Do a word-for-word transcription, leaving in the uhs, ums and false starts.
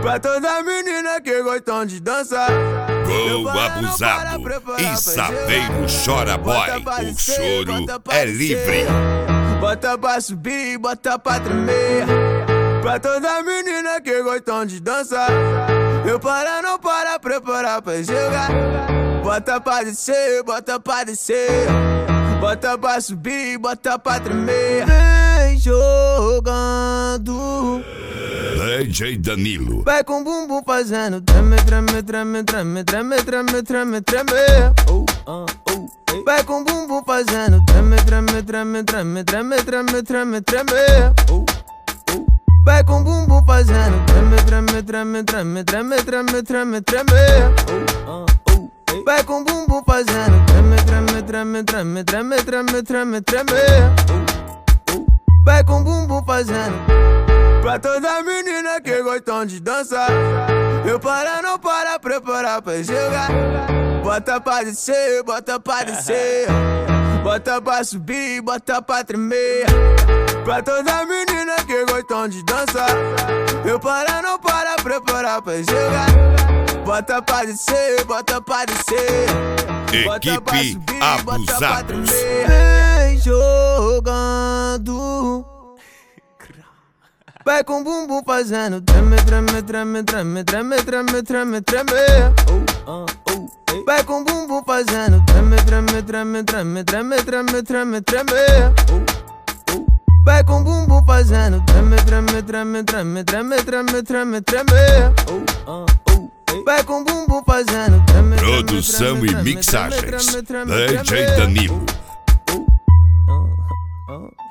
Pra toda menina que gostam de dançar. Gol abusado e Saveiro chora boy. O choro é livre. Bota pra subir, bota pra tremer. Pra toda menina que gostam de dançar. Eu para, não para, preparar pra jogar. Bota pra descer, bota pra descer. Bota pra subir, bota pra tremer. Vem jogando. D J Danilo. Vai com bumbum fazendo treme, treme, treme, treme, treme, treme, treme, treme. Oh, uh, oh, hey. Vai com bumbum fazendo treme, treme, treme, treme, treme, treme, treme, treme. Oh, oh. Vai com bumbum fazendo treme, treme, treme, treme, treme, treme, treme, treme. Oh, uh, oh, hey. Vai com bumbum fazendo treme, treme, treme, treme, treme, treme, treme, treme. Oh, oh. Vai com bumbum fazendo. Pra toda menina que gostam de dançar. Eu para, não para, preparar pra jogar. Bota pra descer, bota pra descer. Bota pra subir, bota pra tremer. Pra toda menina que gostam de dançar. Eu para, não para, preparar pra jogar. Bota pra descer, bota pra descer. Bota pra subir, bota pra tremer. Vem jogando. Vai com bumbum fazendo treme, treme, treme, treme, treme, treme, treme, treme. Oh, uh, oh, hey. Vai com bumbum fazendo treme, treme, treme, treme, treme, treme, treme, treme. Oh, oh. Vai com bumbum fazendo treme, treme, treme, treme, treme, treme, treme, treme. Oh, uh, oh, hey. Vai com bumbum fazendo treme. Produção e mixagens D J Danilo. Oh, uh, uh.